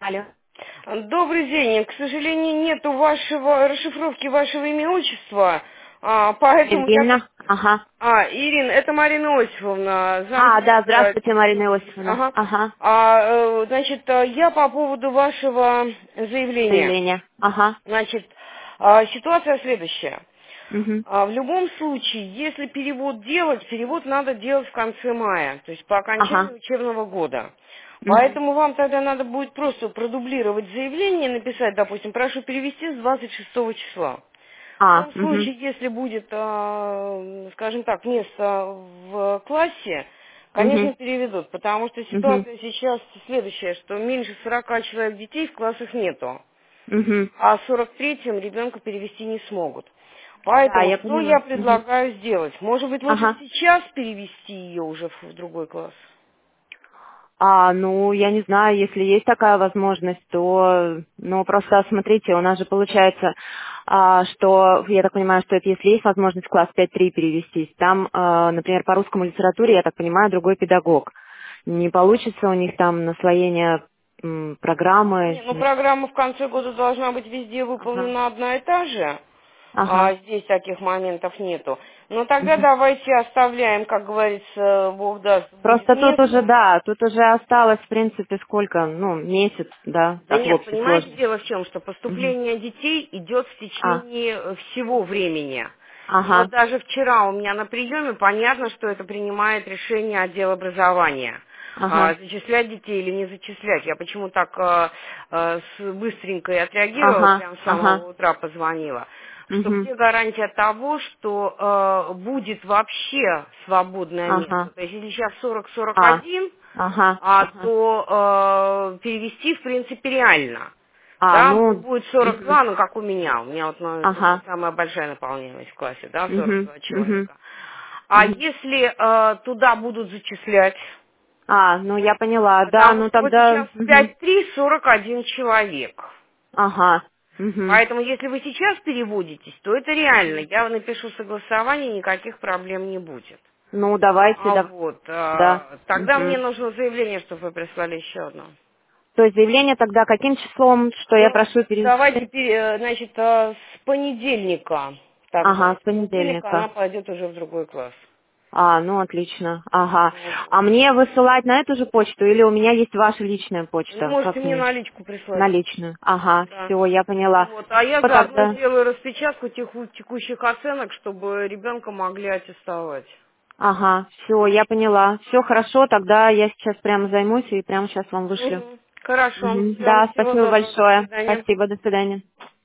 Алло. Добрый день. К сожалению, нету вашего расшифровки вашего имени отчества, поэтому я... Евгения. Ага. Ирина, это Марина Осиповна, Да, замдиректора здравствуйте, Марина технических. Иосифовна. Ага. Ага. Значит, я по поводу вашего заявления. Заявление. Ага. Значит, ситуация следующая. Угу. В любом случае, если перевод делать, перевод надо делать в конце мая, то есть по Ага. окончанию учебного года. Угу. Поэтому вам тогда надо будет просто продублировать заявление, написать, допустим, прошу перевести с 26 числа. В том Угу. случае, если будет, скажем так, место в классе, Угу. конечно, переведут, потому что Угу. ситуация сейчас следующая, что меньше 40 человек детей в классах нету, Угу. а в 43-м ребенка перевести не смогут. Да, Поэтому я что я поняла. Угу. предлагаю сделать? Может быть, лучше Ага. сейчас перевести ее уже в другой класс? Ну, я не знаю, если есть такая возможность, то, ну, просто смотрите, у нас же получается, что, я так понимаю, что это если есть возможность в класс 5-3 перевестись, там, например, по русскому литературе, я так понимаю, другой педагог. Не получится у них там наслоение программы. Не, ну программа в конце года должна быть везде Ага. выполнена одна и та же. Ага. Здесь таких моментов нету. Но тогда Мгм. давайте оставляем, как говорится, Бог даст, будет Просто тут уже, место. да, тут уже осталось, в принципе, сколько, ну, месяц, да, Да так в нет, общей понимаете, сложности. дело в чем, что Мгм. поступление детей идет в А, течение всего времени. И вот ага, даже вчера у меня на приеме понятно, что это принимает решение отдел образования. ага, Зачислять детей или не зачислять. Я почему так быстренько и отреагировала, ага, прям с ага, самого утра позвонила. Что угу, где гарантия того, что будет вообще свободное место. ага, То есть если сейчас 40-41, ага, ага, то перевести в принципе реально. Да, ну, будет угу, 42, ну как у меня. У меня вот ага, самая большая наполняемость в классе, да, угу, 42 угу, человека. А угу. если туда будут зачислять, Ну, я поняла, да, потому ну что вот тогда, сейчас угу, 5-3, 41 человек. ага, угу, Поэтому если вы сейчас переводитесь, то это реально. Я напишу согласование, никаких проблем не будет. ну, давайте, да, Тогда мне угу. нужно заявление, чтобы вы прислали еще одно. То есть заявление тогда каким числом, что я Ну, прошу давайте, перевести? значит, с понедельника. Тогда Ага, с с понедельника она понедельника. пойдет уже в другой класс. Ну отлично. Ага. Вот. А мне высылать на эту же почту или у меня есть ваша личная Вы почта? можете Как мне мне? наличку прислать. На личную. Ага, Да. все, я поняла. Вот. А я Вот заодно тогда. сделаю распечатку текущих оценок, чтобы ребенка могли аттестовать. Ага, все, я поняла. Все хорошо, тогда я сейчас прямо займусь и прямо сейчас вам вышлю. Мгм. Хорошо. Мгм. Все. Да, Всего спасибо доброго. До большое. свидания. Спасибо, до свидания.